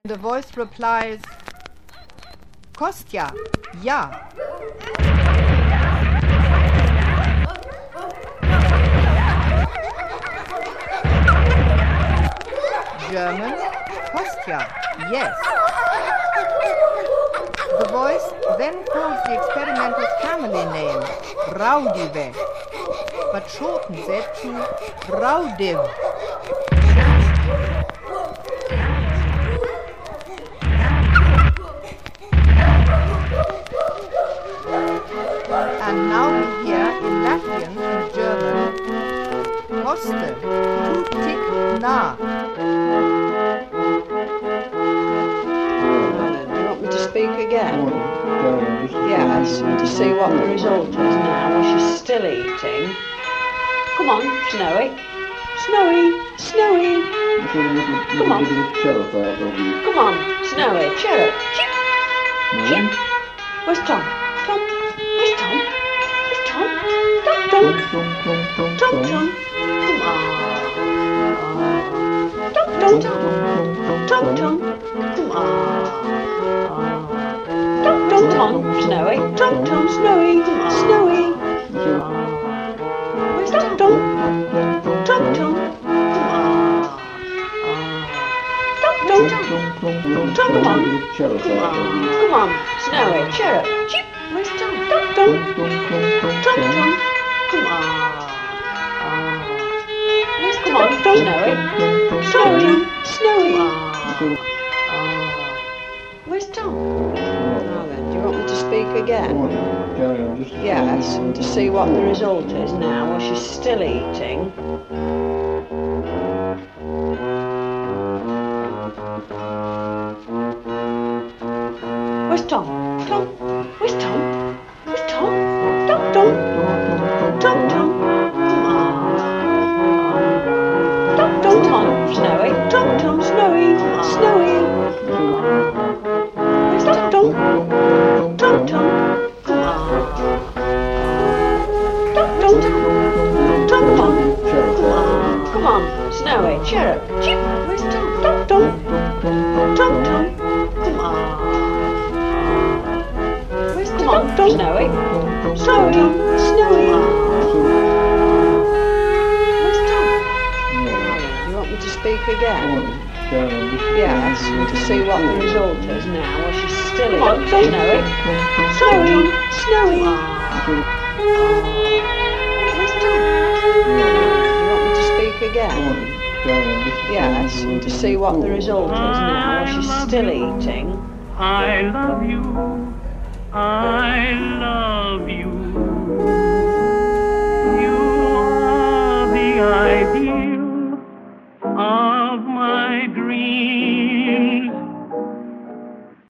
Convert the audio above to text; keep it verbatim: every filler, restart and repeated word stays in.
The voice replies, Kostja, ja. German, Kostja, yes. The voice then calls the experimental's family name, Raudive, but shortens it to Raudiv. And now we hear in Latvian and German, Koste, tu tik na. Do you want me to speak again? Yes, and to see what the result is now. She's still eating. Come on, Snowy. Snowy, Snowy. Come on. Come on, Snowy. Cheer up. Chip. Chip. Where's Tom? Tom. Where's Tom? Where's Tom? Tom, Tom. Tom, Tom. Come on. Tom, Tom. Tom, Tom. Come on. Tom, Tom, Tom. Snowy. Tom, Tom, Snowy. Come on. Snowy. Where's Tom, Tom? Tom, Tom. Come on. Tom, Tom. Tom, come on. Come on. Come on. Snowy. Cheer up. Chip. Where's Tom? Tom, Tom. Tom, Tom. Come on. Where's Come on, Tom. Snowy. Snowy. Snowy. Where's Tom? Now then, do you want me to speak again? Yes, and to see what the result is now, while she's still eating. Where's Tom? Tom? Where's Tom? Where's Tom? Tom, Tom. Tom, Tom. Come on. Tom, Tom, Tom. Snowy. Tom, Tom, Snowy. Snowy. Where's Tom, Tom? Tom, Tom. Come on. Tom, Tom. Tom, come on. Come on. Come on. Snowy. Cheer up. Chip. Where's Tom? Tom, Tom. Tom, Tom. Come on. Where's Come on, Tom. Snowy. Snowy. Snowy. Where's Tom? Do you want me to speak again? Yes, and to see what the result is now, while she's still Come on, Snowy. Snowy. Snowy. Where's Tom? Do you want me to speak again? Yes, and to see what the result is now, while she's still eating. I love you. I love you. You are the ideal of my dreams.